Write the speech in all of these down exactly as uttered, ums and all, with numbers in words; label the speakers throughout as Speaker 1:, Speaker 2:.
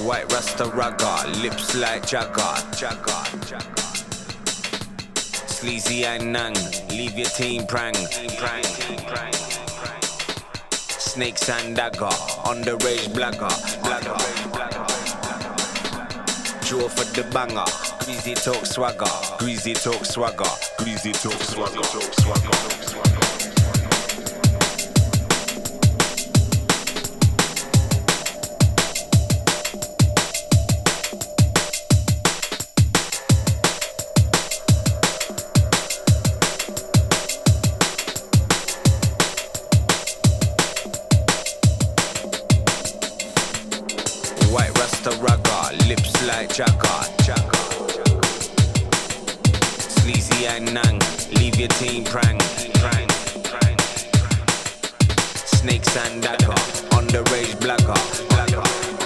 Speaker 1: White Rasta ragga, lips like Jagger, Jagger, Jagger. Sleazy and Nang, leave your team prang, prang, prang. Snakes and dagger, underage blagger, blagger. Draw for the banger, greasy talk swagger, greasy talk swagger, greasy talk swagger, talk swagger. White Rasta ragga, lips like Jagger, Jagger. Sleazy and Nang, leave your team prang, prang, prang. Snakes and dagger, underage blagger, blagger.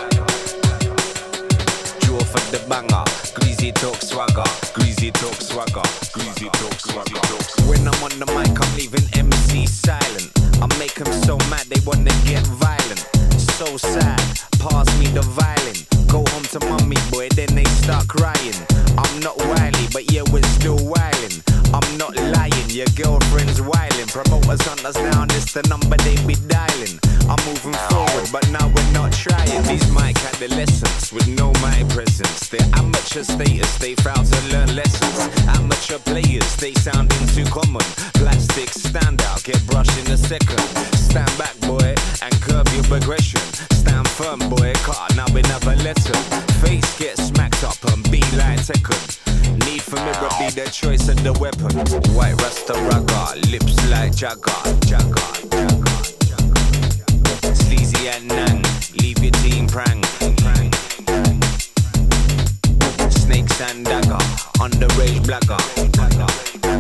Speaker 1: Draw for the banger, greasy talk swagger, greasy talk swagger, greasy talk swagger. When I'm on the mic, I'm leaving M C silent. I make them so mad they wanna get violent. So sad, pass me the violin. Go home to mummy boy, then they start crying. I'm not wily, but yeah, we're still wildin'. I'm not lying, your girlfriend's wildin'. Promoters hunt us down, it's the number they be dialing. I'm moving forward, but now we're not trying. These mic adolescents with no mic presence. They're amateur status, they fail to learn lessons. Amateur players, they sounding too common. Plastic stand out, get brushed in a second. Stand back boy, and curb your progression. Stand firm boy, cut now we never let them. Face get smacked up and be like Tekken. Need for mirror be the choice of the weapon. White Rasta ragga, lips like Jagger, Jagger, Jagger, Jagger. Sleazy and Nang, leave your team prang, prang. Snakes and dagger, underage blagger, blagger.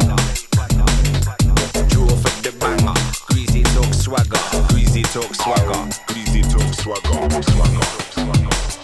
Speaker 1: Draw for the banger, greasy talk swagger, greasy talk swagger, greasy talk swagger, swagger, swagger.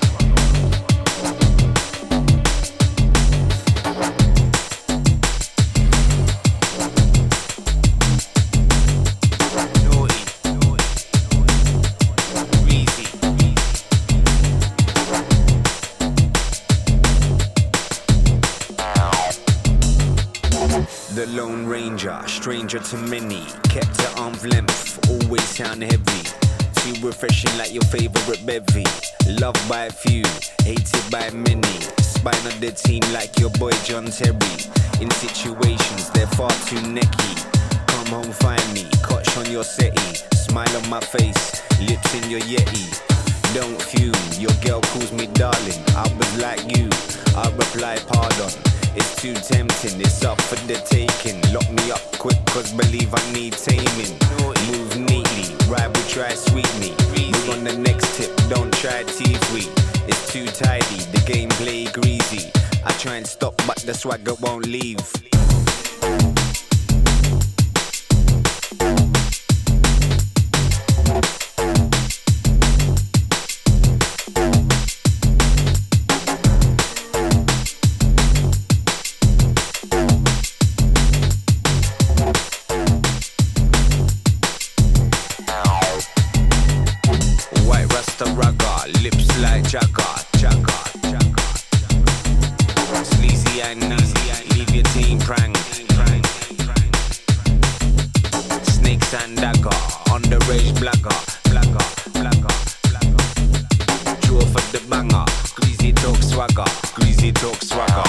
Speaker 1: The Lone Ranger, stranger to many, kept at arm's length, always sound heavy. Too refreshing like your favorite bevy. Loved by a few, hated by many. Spine of the team like your boy John Terry. In situations they're far too necky. Come home find me, cotch on your settee. Smile on my face, lips in your yeti. Don't fume, your girl calls me darling. I was like you, I reply pardon. It's too tempting, it's up for the taking. Lock me up quick, cause believe I need taming. Move neatly, ride with try sweetly. Move on the next tip, don't try T-free. It's too tidy, the gameplay greasy. I try and stop, but the swagger won't leave. Lips like Jagger, Jagger, Jagger. Sleazy and Nang, leave your team prang, prang. Snakes and dagger, underage blagger, blagger, blagger, blagger. Draw for the banger, greasy talk swagger, greasy talk swagger.